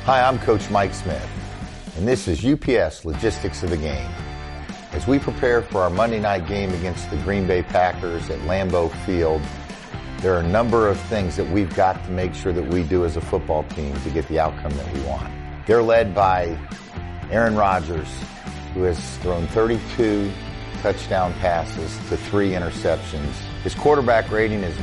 Hi, I'm Coach Mike Smith, and this is UPS Logistics of the Game. As we prepare for our Monday night game against the Green Bay Packers at Lambeau Field, there are a number of things that we've got to make sure that we do as a football team to get the outcome that we want. They're led by Aaron Rodgers, who has thrown 32 touchdown passes to 3 interceptions. His quarterback rating is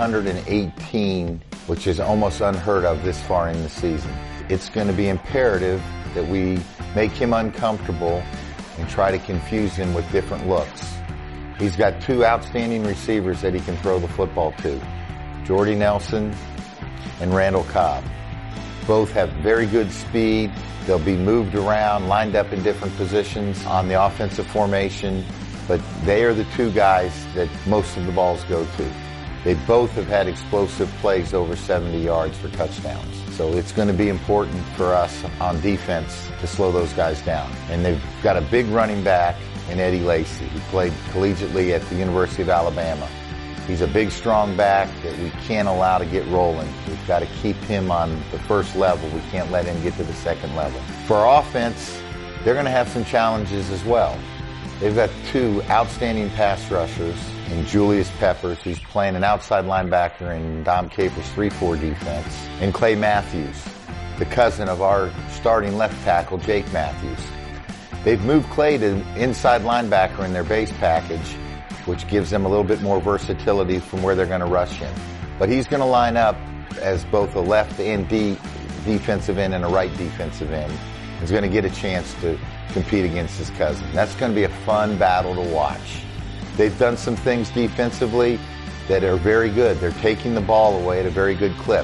118, which is almost unheard of this far in the season. It's going to be imperative that we make him uncomfortable and try to confuse him with different looks. He's got 2 outstanding receivers that he can throw the football to, Jordy Nelson and Randall Cobb. Both have very good speed. They'll be moved around, lined up in different positions on the offensive formation, but they are the 2 guys that most of the balls go to. They both have had explosive plays over 70 yards for touchdowns. So it's going to be important for us on defense to slow those guys down. And they've got a big running back in Eddie Lacy, who played collegiately at the University of Alabama. He's a big, strong back that we can't allow to get rolling. We've got to keep him on the first level. We can't let him get to the second level. For our offense, they're going to have some challenges as well. They've got 2 outstanding pass rushers in Julius Peppers, who's playing an outside linebacker in Dom Capers' 3-4 defense, and Clay Matthews, the cousin of our starting left tackle, Jake Matthews. They've moved Clay to inside linebacker in their base package, which gives them a little bit more versatility from where they're going to rush him. But he's going to line up as both a left and defensive end and a right defensive end. He's going to get a chance to compete against his cousin. That's going to be a fun battle to watch. They've done some things defensively that are very good. They're taking the ball away at a very good clip.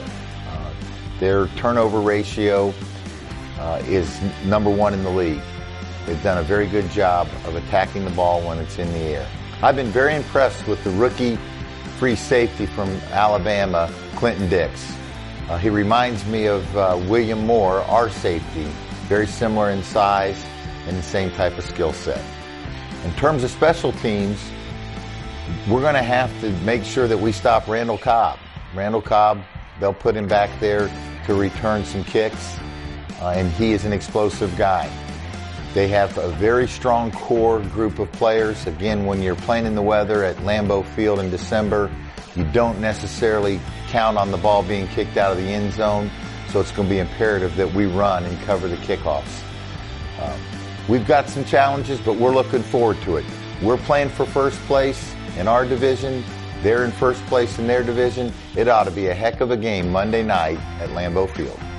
Their turnover ratio is number 1 in the league. They've done a very good job of attacking the ball when it's in the air. I've been very impressed with the rookie free safety from Alabama, Clinton Dix. He reminds me of William Moore, our safety, very similar in size and the same type of skill set. In terms of special teams, we're going to have to make sure that we stop Randall Cobb. Randall Cobb, they'll put him back there to return some kicks, and he is an explosive guy. They have a very strong core group of players. Again, when you're playing in the weather at Lambeau Field in December, you don't necessarily count on the ball being kicked out of the end zone, so it's going to be imperative that we run and cover the kickoffs. We've got some challenges, but we're looking forward to it. We're playing for first place in our division. They're in first place in their division. It ought to be a heck of a game Monday night at Lambeau Field.